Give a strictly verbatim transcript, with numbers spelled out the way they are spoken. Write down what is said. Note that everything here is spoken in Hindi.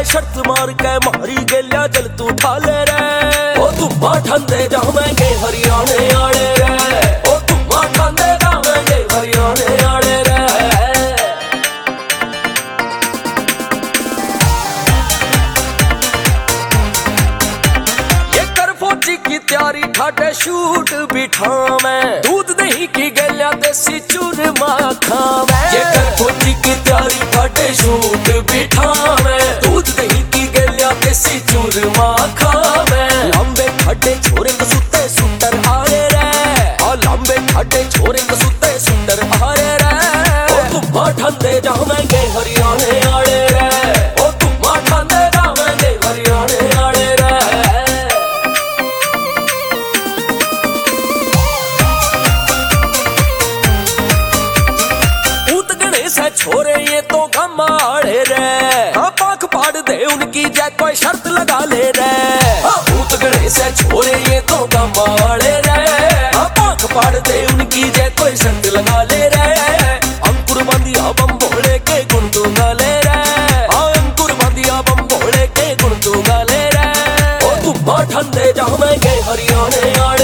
शर्त मार के मारी गेलिया जल तू ठाले रे। ओ तुम्बा ठंडे जावेंगे हरियाणे आड़े रे। ओ तुम्बा ठंडे जावेंगे हरियाणे आड़े रे। ये कर फौजी की तैयारी ठाटे शूट बिठा में दूध दही की गेलिया देसी चूरमा खावे। ये कर फौजी की तैयारी ठाटे शूट बिठा में दूध दही की गेलिया देसी चूरमा खावे। लंबे खड्डे छोरे कसुते सुंदर आरे रे। आ लंबे खड्डे छोरे कसुते सुंदर आरे रे। ओ तुम्बा ठंडे जावेंगे हरियाणे आड़े रे। ओ तुम्बा ठंडे जावेंगे हरियाणे आड़े रे। छोरे ये तो गमाड़े रे। हाँ पाख पाड़ दे उनकी जय कोई शर्त लगा ले रे। हाँ भूत गणेश है छोरे ये तो गमाड़े रे। हाँ पाख पाड़ दे उनकी जय कोई शर्त लगा ले रे। अंकुर बांधिया बम भोले के गुण दूंगा ले रे। हाँ अंकुर बांधिया बम भोले के गुण दूंगा ले रे। ओ तुम्बा ठंडे जावेंगे हरियाणे आड़े।